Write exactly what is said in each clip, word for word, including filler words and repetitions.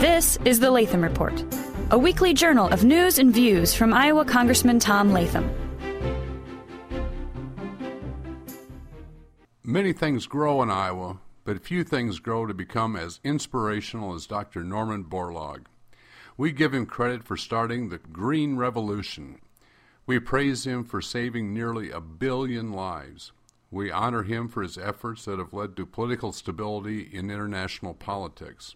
This is the Latham Report, a weekly journal of news and views from Iowa Congressman Tom Latham. Many things grow in Iowa, but few things grow to become as inspirational as Doctor Norman Borlaug. We give him credit for starting the Green Revolution. We praise him for saving nearly a billion lives. We honor him for his efforts that have led to political stability in international politics.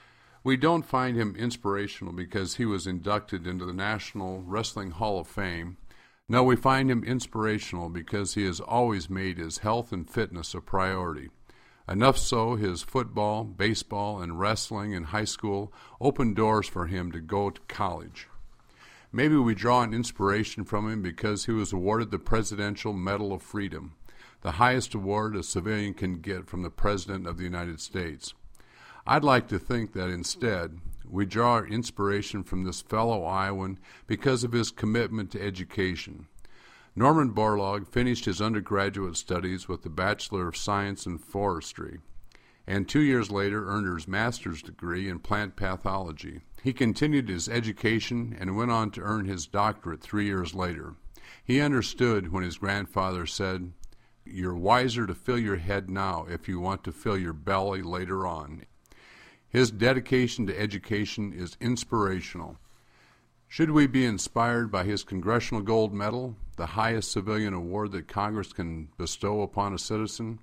We don't find him inspirational because he was inducted into the National Wrestling Hall of Fame. No, we find him inspirational because he has always made his health and fitness a priority. Enough so, his football, baseball, and wrestling in high school opened doors for him to go to college. Maybe we draw an inspiration from him because he was awarded the Presidential Medal of Freedom, the highest award a civilian can get from the President of the United States. I'd like to think that instead, we draw our inspiration from this fellow Iowan because of his commitment to education. Norman Borlaug finished his undergraduate studies with a Bachelor of Science in Forestry, and two years later earned his master's degree in plant pathology. He continued his education and went on to earn his doctorate three years later. He understood when his grandfather said, "You're wiser to fill your head now if you want to fill your belly later on." His dedication to education is inspirational. Should we be inspired by his Congressional Gold Medal, the highest civilian award that Congress can bestow upon a citizen?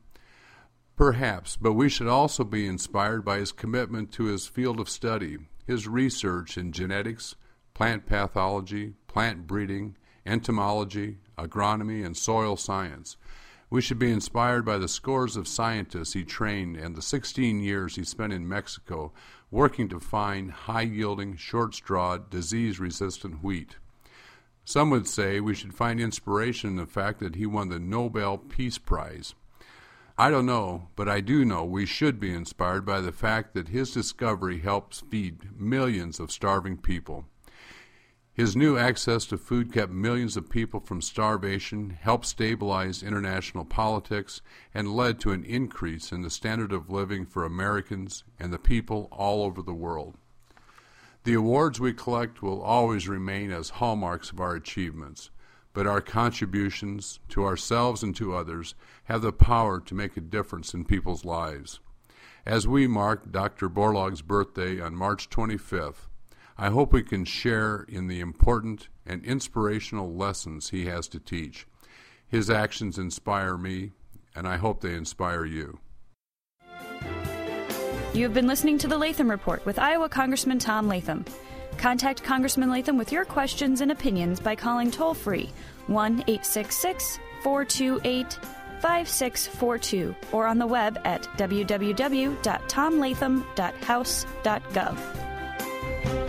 Perhaps, but we should also be inspired by his commitment to his field of study, his research in genetics, plant pathology, plant breeding, entomology, agronomy, and soil science. We should be inspired by the scores of scientists he trained and the sixteen years he spent in Mexico working to find high-yielding, short-strawed, disease-resistant wheat. Some would say we should find inspiration in the fact that he won the Nobel Peace Prize. I don't know, but I do know we should be inspired by the fact that his discovery helps feed millions of starving people. His new access to food kept millions of people from starvation, helped stabilize international politics, and led to an increase in the standard of living for Americans and the people all over the world. The awards we collect will always remain as hallmarks of our achievements, but our contributions to ourselves and to others have the power to make a difference in people's lives. As we mark Doctor Borlaug's birthday on March twenty-fifth, I hope we can share in the important and inspirational lessons he has to teach. His actions inspire me, and I hope they inspire you. You have been listening to the Latham Report with Iowa Congressman Tom Latham. Contact Congressman Latham with your questions and opinions by calling toll-free one eight six six, four two eight, five six four two or on the web at w w w dot tom latham dot house dot gov.